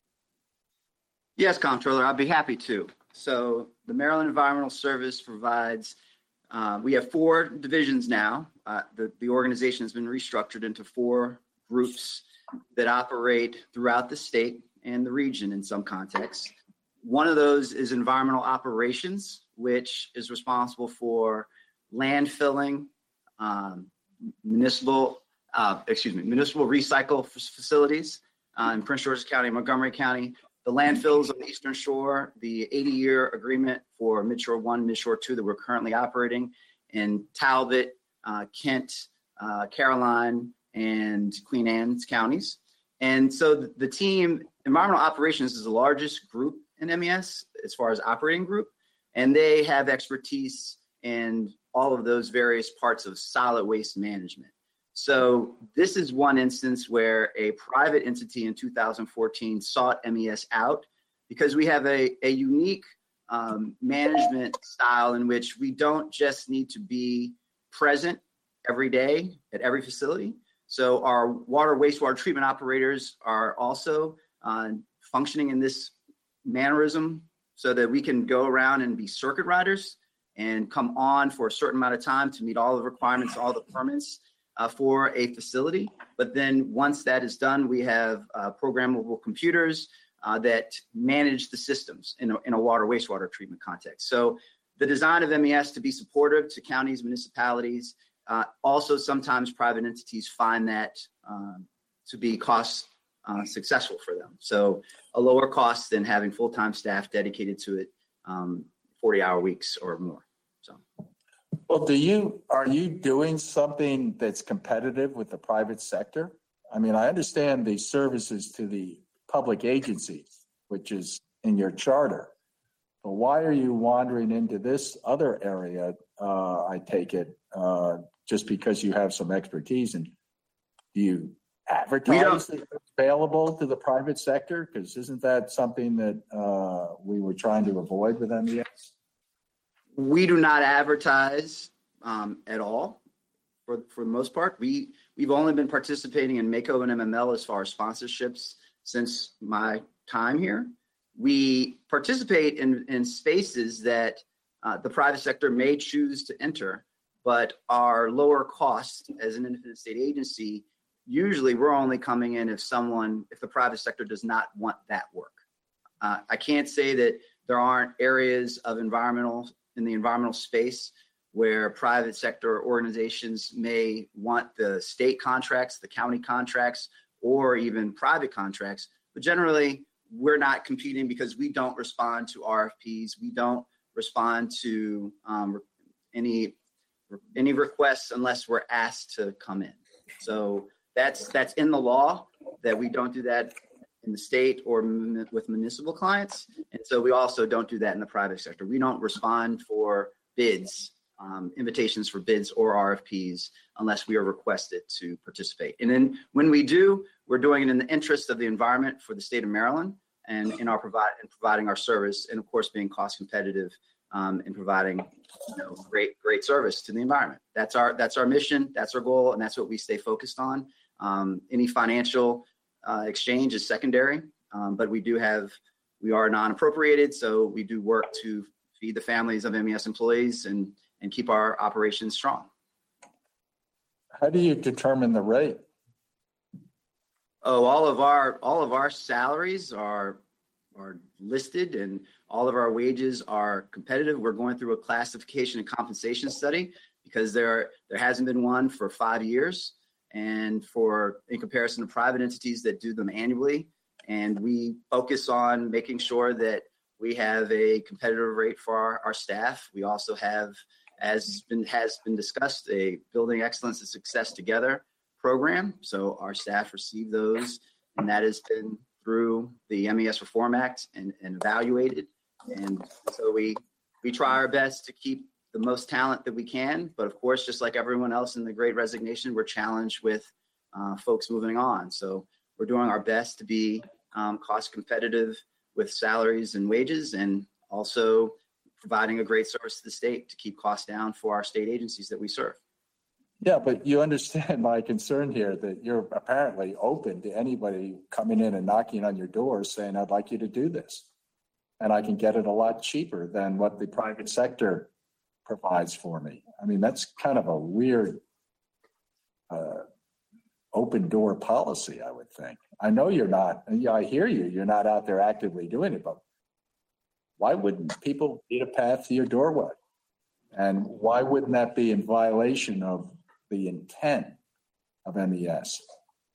Yes, Comptroller, I'd be happy to. So the Maryland Environmental Service provides, we have 4 divisions now. The organization has been restructured into 4 groups that operate throughout the state and the region in some contexts. One of those is environmental operations, which is responsible for landfilling, municipal recycle facilities in Prince George's County, Montgomery County, the landfills on the Eastern Shore, the 80-year agreement for Midshore 1, Midshore 2 that we're currently operating in Talbot, Kent, Caroline, and Queen Anne's counties. And so the team, environmental operations, is the largest group in MES as far as operating group, and they have expertise in all of those various parts of solid waste management. So this is one instance where a private entity in 2014 sought MES out because we have a unique management style in which we don't just need to be present every day at every facility. So our water, wastewater treatment operators are also functioning in this mannerism so that we can go around and be circuit riders and come on for a certain amount of time to meet all the requirements, all the permits for a facility. But then once that is done, we have programmable computers that manage the systems in a water, wastewater treatment context. So the design of MES to be supportive to counties, municipalities, also sometimes private entities find that to be cost successful for them. So a lower cost than having full-time staff dedicated to it 40-hour weeks or more. So, well, are you doing something that's competitive with the private sector? I mean, I understand the services to the public agencies, which is in your charter, but why are you wandering into this other area? I take it just because you have some expertise, and do you advertise that it's available to the private sector? Because isn't that something that we were trying to avoid with MES? We do not advertise at all for the most part. We've only been participating in MACO and MML as far as sponsorships since my time here. We participate in spaces that the private sector may choose to enter, but are lower cost as an independent state agency. Usually we're only coming in if the private sector does not want that work. I can't say that there aren't areas of in the environmental space where private sector organizations may want the state contracts, the county contracts, or even private contracts. But generally, we're not competing because we don't respond to RFPs. We don't respond to any requests unless we're asked to come in. So that's in the law that we don't do that in the state or with municipal clients. And so we also don't do that in the private sector. We don't respond for bids, invitations for bids or RFPs unless we are requested to participate. And then when we do, we're doing it in the interest of the environment for the state of Maryland and in providing our service, and of course being cost competitive in providing great service to the environment. That's our mission, that's our goal, and that's what we stay focused on. Any financial exchange is secondary. But we are non-appropriated, so we do work to feed the families of MES employees and keep our operations strong. How do you determine the rate? Oh, all of our salaries are listed, and all of our wages are competitive. We're going through a classification and compensation study because there hasn't been one for 5 years, and in comparison to private entities that do them annually. And we focus on making sure that we have a competitive rate for our staff. We also have, as has been discussed, a Building Excellence and Success Together program. So our staff receive those, and that has been through the MES Reform Act and evaluated. And so we try our best to keep the most talent that we can. But of course, just like everyone else in the Great Resignation, we're challenged with folks moving on. So we're doing our best to be cost competitive with salaries and wages, and also providing a great service to the state to keep costs down for our state agencies that we serve. Yeah, but you understand my concern here that you're apparently open to anybody coming in and knocking on your door saying, I'd like you to do this. And I can get it a lot cheaper than what the private sector provides for me. I mean, that's kind of a weird open door policy, I would think. I know you're not, I hear you, you're not out there actively doing it, but why wouldn't people need a path to your doorway? And why wouldn't that be in violation of the intent of MES?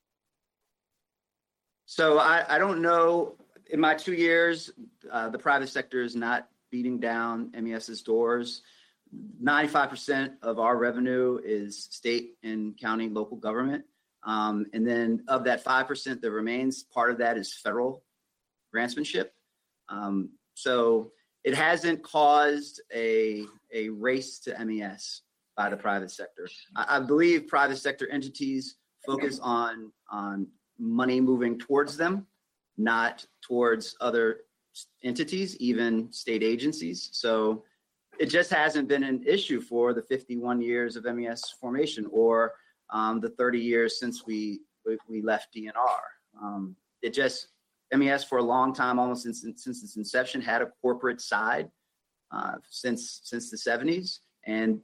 So I don't know. In my 2 years, the private sector is not beating down MES's doors. 95% of our revenue is state and county local government. And then of that 5% that remains, part of that is federal grantsmanship. So it hasn't caused a race to MES by the private sector. I believe private sector entities focus on money moving towards them, not towards other entities, even state agencies. So it just hasn't been an issue for the 51 years of MES formation, or the 30 years since we left DNR. MES for a long time, almost since its inception, had a corporate side since the 70s, and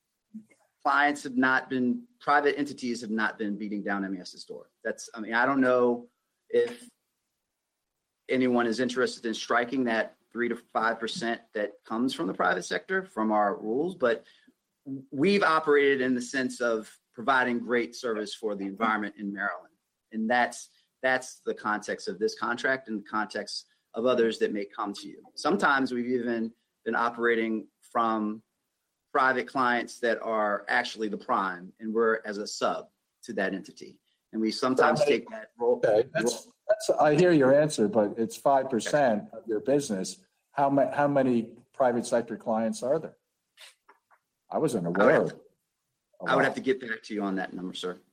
private entities have not been beating down MES's door. I don't know if anyone is interested in striking that 3 to 5% that comes from the private sector from our rules, but we've operated in the sense of providing great service for the environment in Maryland. And that's the context of this contract and the context of others that may come to you. Sometimes we've even been operating from private clients that are actually the prime, and we're as a sub to that entity. And we sometimes take that role. Okay, I hear your answer, but it's 5% of your business. How many private sector clients are there? I wasn't aware of. I would have to get back to you on that number, sir.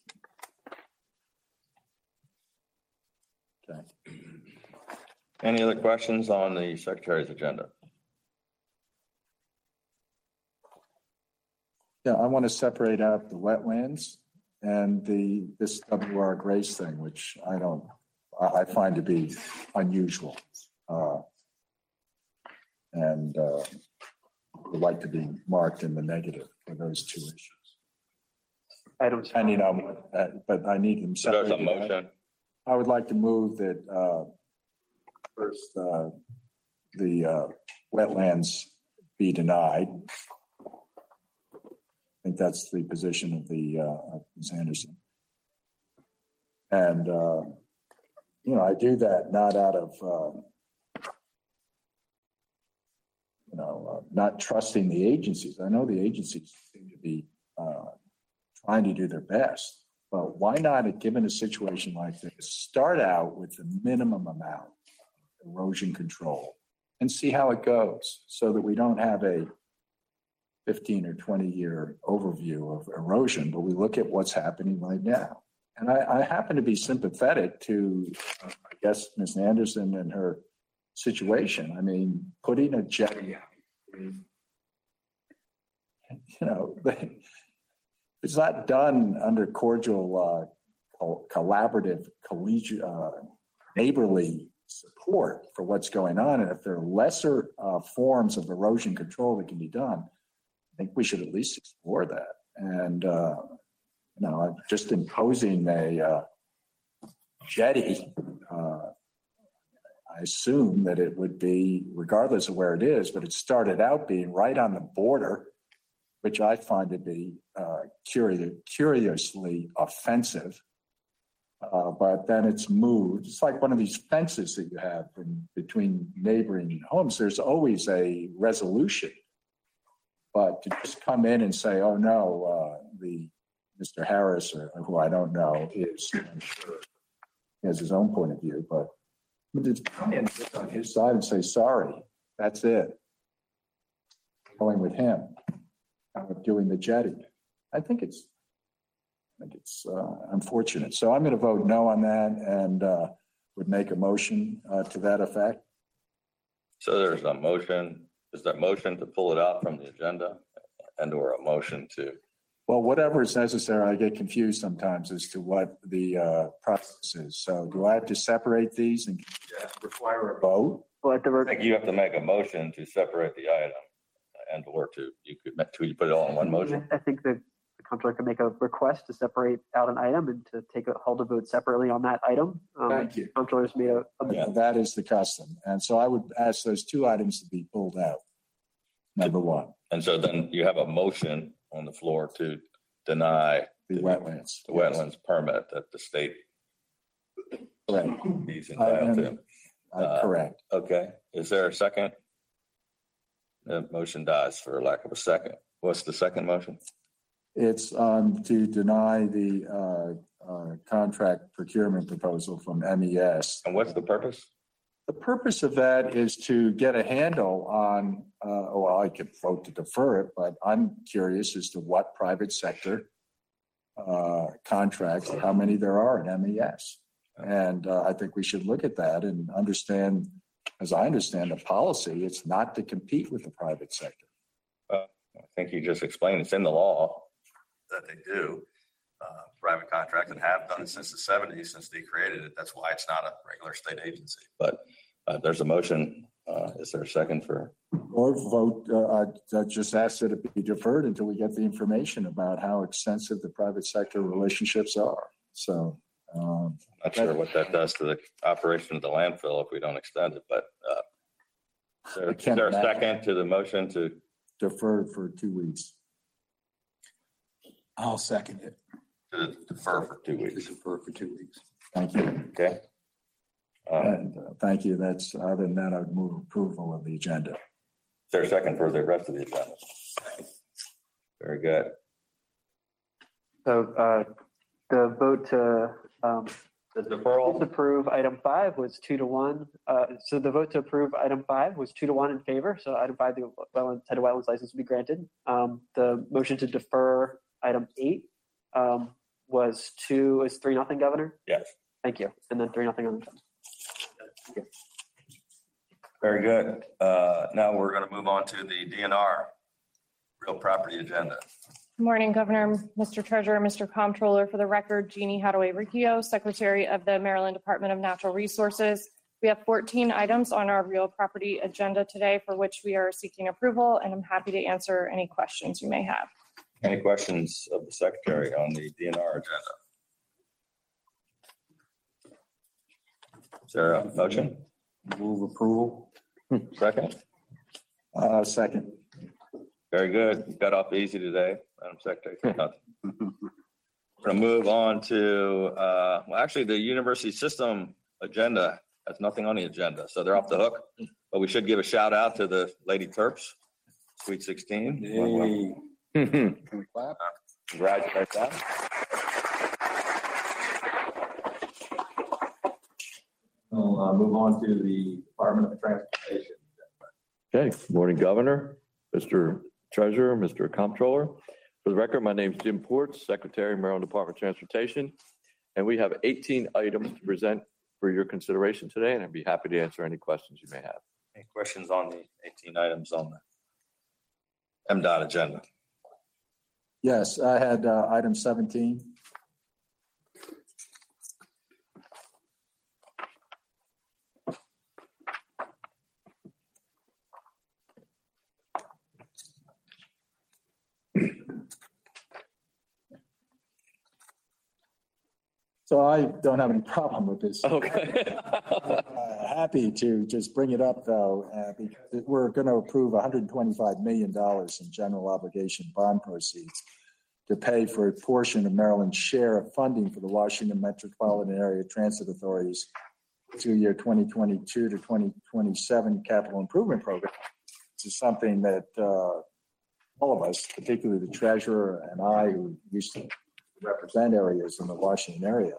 Okay. Any other questions on the Secretary's agenda? Yeah, I want to separate out the wetlands and this W.R. Grace thing, which I find to be unusual. And would like to be marked in the negative for those two issues. Depending on but I need them So there's a separated. motion. I would like to move that first the wetlands be denied. I think that's the position of of Ms. Anderson. And I do that not out of not trusting the agencies. I know the agencies seem to be trying to do their best, but why not, given a situation like this, start out with the minimum amount of erosion control and see how it goes, so that we don't have a 15 or 20 year overview of erosion, but we look at what's happening right now. And I happen to be sympathetic to, I guess, Ms. Anderson and her situation. I mean, putting a jetty out, it's not done under cordial, collaborative, collegiate neighborly support for what's going on. And if there are lesser forms of erosion control that can be done, I think we should at least explore that. And, just imposing a jetty, I assume that it would be, regardless of where it is, but it started out being right on the border, which I find to be curiously offensive. But then it's moved. It's like one of these fences that you have between neighboring homes. There's always a resolution. But to just come in and say, oh, no, the Mr. Harris, or who I don't know, is, I'm sure, he has his own point of view, but to come in on his side and say, sorry, that's it. Going with him, doing the jetty. I think it's unfortunate. So I'm going to vote no on that and would make a motion to that effect. So there's a motion. Is that motion to pull it out from the agenda and or a motion to? Well, whatever is necessary. I get confused sometimes as to what the process is. So do I have to separate these and require a vote? Well, at the I think you have to make a motion to separate the item and or to, you could put it all in one motion. I think the comptroller can make a request to separate out an item and to take a hold of vote separately on that item. Thank you. Comptroller's made a That is the custom. And so I would ask those two items to be pulled out. Number one, And so then you have a motion on the floor to deny the wetlands. the wetlands permit that the state Correct. is entitled to. Correct. Okay, is there a second? The motion dies for lack of a second. What's the second motion? It's to deny the contract procurement proposal from MES. And what's the purpose? The purpose of that is to get a handle on, well, I could vote to defer it, but I'm curious as to what private sector contracts, how many there are in MES. And I think we should look at that and understand, as I understand the policy, it's not to compete with the private sector. I think you just explained it's in the law that they do. Private contracts and have done it since the 70s, since they created it. That's why it's not a regular state agency. But there's a motion. Is there a second for? Or vote, I just ask that it be deferred until we get the information about how extensive the private sector relationships are. So. Not sure what that does to the operation of the landfill if we don't extend it, but is there a second to the motion to defer for 2 weeks? I'll second it. to defer for 2 weeks? Defer for 2 weeks. Thank you. Okay. And thank you. That's, other than that, I'd move approval of the agenda. Is there a second for the rest of the agenda? Very good. So the vote to The deferral, disapprove item 5 was 2-1. So the vote to approve item 5 was 2-1 in favor. So item 5, the Title Wetlands license will be granted. The motion to defer item 8 was 3-0, Governor. yes. Thank you. And then 3-0 on the agenda. Very good. Now we're going to move on to the DNR, real property agenda. Good morning, Governor, Mr. Treasurer, Mr. Comptroller. For the record, Jeannie Hadaway-Riccio, Secretary of the Maryland Department of Natural Resources. We have 14 items on our real property agenda today for which we are seeking approval, and I'm happy to answer any questions you may have. Any questions of the Secretary on the DNR agenda? Is there a motion? Move approval. Second? Second. Very good. You got off easy today, Madam Secretary. We're going to move on to, well, actually, the university system agenda has nothing on the agenda, so they're off the hook. But we should give a shout out to the Lady Terps, Sweet 16. Hey. Can we clap? Congratulate them. We'll move on to the Department of Transportation. Okay, good morning, Governor, Mr. Treasurer, Mr. Comptroller. For the record, my name is Jim Ports, Secretary, Maryland Department of Transportation, and we have 18 items to present for your consideration today, and I'd be happy to answer any questions you may have. Any questions on the 18 items on the MDOT agenda? Yes, I had item 17. So I don't have any problem with this. Okay. Happy to just bring it up, though, because we're going to approve $125 million in general obligation bond proceeds to pay for a portion of Maryland's share of funding for the Washington Metropolitan Area Transit Authority's 2-year 2022 to 2027 capital improvement program. This is something that all of us, particularly the treasurer and I, who used to represent areas in the Washington area,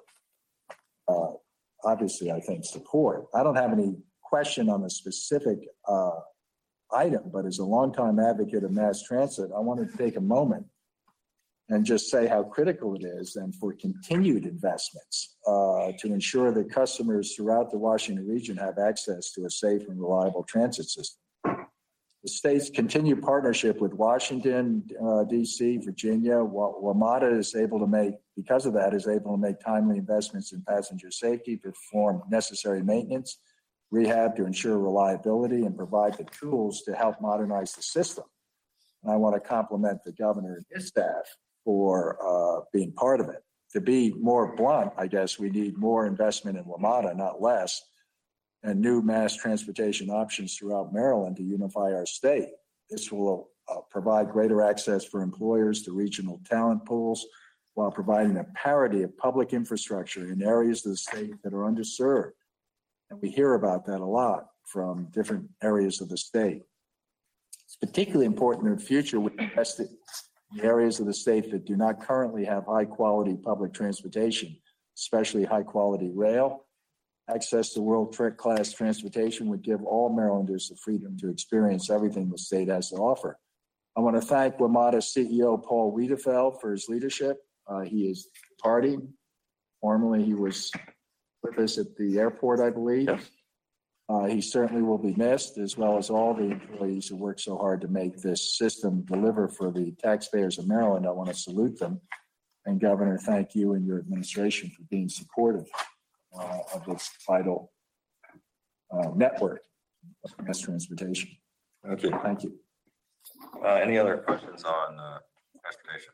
obviously, I think, support. I don't have any question on the specific item, but as a longtime advocate of mass transit, I wanted to take a moment and just say how critical it is and for continued investments to ensure that customers throughout the Washington region have access to a safe and reliable transit system. The state's continued partnership with Washington, D.C., Virginia, WMATA is able to make, because of that, is able to make timely investments in passenger safety, perform necessary maintenance, rehab to ensure reliability, and provide the tools to help modernize the system. And I want to compliment the governor and his staff for being part of it. To be more blunt, I guess we need more investment in WMATA, not less, and new mass transportation options throughout Maryland to unify our state. This will provide greater access for employers to regional talent pools while providing a parity of public infrastructure in areas of the state that are underserved. And we hear about that a lot from different areas of the state. It's particularly important in the future we invest in areas of the state that do not currently have high-quality public transportation, especially high-quality rail. Access to world-class transportation would give all Marylanders the freedom to experience everything the state has to offer. I want to thank WMATA's CEO, Paul Wiedefeld, for his leadership. He is departing. Formerly, he was with us at the airport, I believe. Yes. He certainly will be missed, as well as all the employees who worked so hard to make this system deliver for the taxpayers of Maryland. I want to salute them. And Governor, thank you and your administration for being supportive of this vital network of mass transportation. Thank you. Thank you. Any other questions on transportation?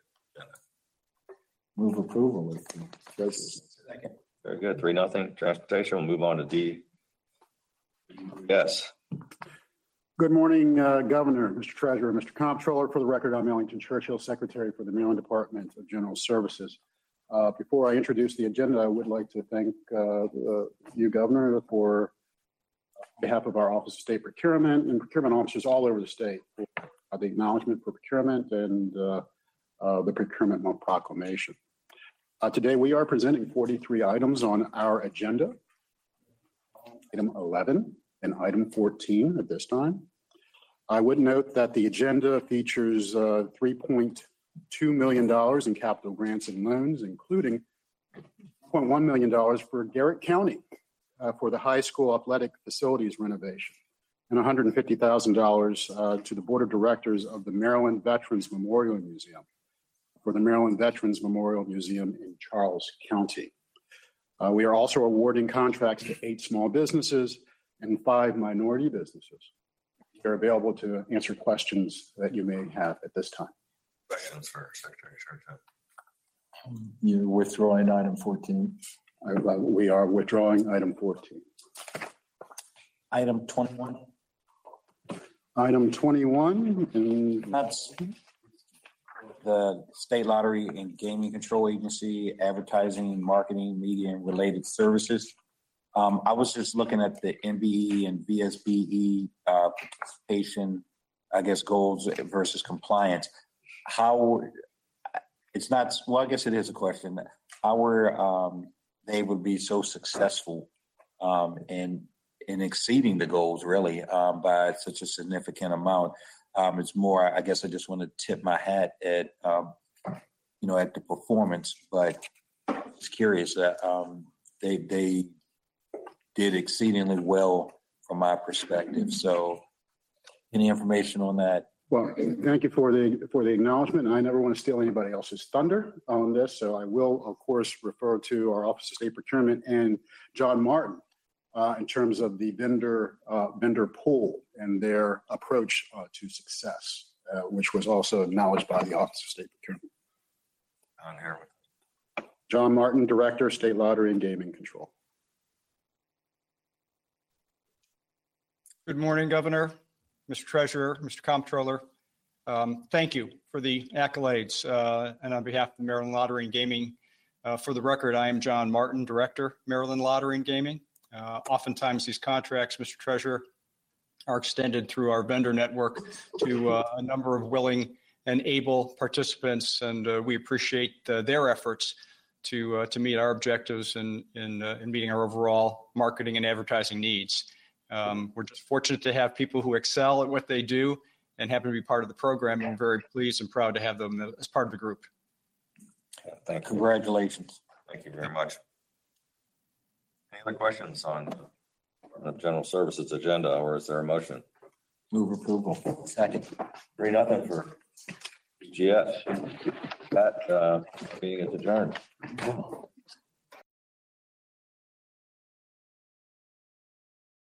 Move approval of the treasurer's. Second. Very good. 3-0. Transportation. We'll move on to D. Yes. Good morning, Governor, Mr. Treasurer, Mr. Comptroller. For the record, I'm Ellington Churchill, Secretary for the Maryland Department of General Services. Before I introduce the agenda, I would like to thank you, Governor, for on behalf of our Office of State Procurement and procurement officers all over the state for the acknowledgement for procurement and the procurement proclamation. Today, we are presenting 43 items on our agenda. Item 11 and item 14 at this time. I would note that the agenda features $3.2 million in capital grants and loans, including $0.1 million for Garrett County for the high school athletic facilities renovation, and $150,000 to the Board of Directors of the Maryland Veterans Memorial Museum for the Maryland Veterans Memorial Museum in Charles County. We are also awarding contracts to 8 small businesses and 5 minority businesses. They're available to answer questions that you may have at this time. Questions for Secretary Churchill? You're withdrawing item 14. We are withdrawing item 14. Item 21. Item 21, and That's the State Lottery and Gaming Control Agency, advertising, marketing, media, and related services. I was just looking at the MBE and VSBE participation, I guess, goals versus compliance. How it's not, well, I guess it is a question. How were they would be so successful in exceeding the goals really by such a significant amount? It's more, I guess I just want to tip my hat at, at the performance, but just curious that they did exceedingly well from my perspective. So any information on that? well, thank you for the acknowledgement. I never want to steal anybody else's thunder on this, so I will, of course, refer to our Office of State Procurement and John Martin in terms of the vendor pool and their approach to success, which was also acknowledged by the Office of State Procurement. On here. John Martin, Director, State Lottery and Gaming Control. Good morning, Governor, Mr. Treasurer, Mr. Comptroller. Thank you for the accolades. And on behalf of the Maryland Lottery and Gaming, for the record, I am John Martin, Director, Maryland Lottery and Gaming. Oftentimes these contracts, Mr. Treasurer, are extended through our vendor network to a number of willing and able participants, and we appreciate their efforts to meet our objectives in meeting our overall marketing and advertising needs. We're just fortunate to have people who excel at what they do and happen to be part of the program. I'm very pleased and proud to have them as part of the group. Thank you. Congratulations. Thank you very much. Any other questions on the general services agenda, or is there a motion? Move approval. Second. 3-0 for GS. That meeting is adjourned.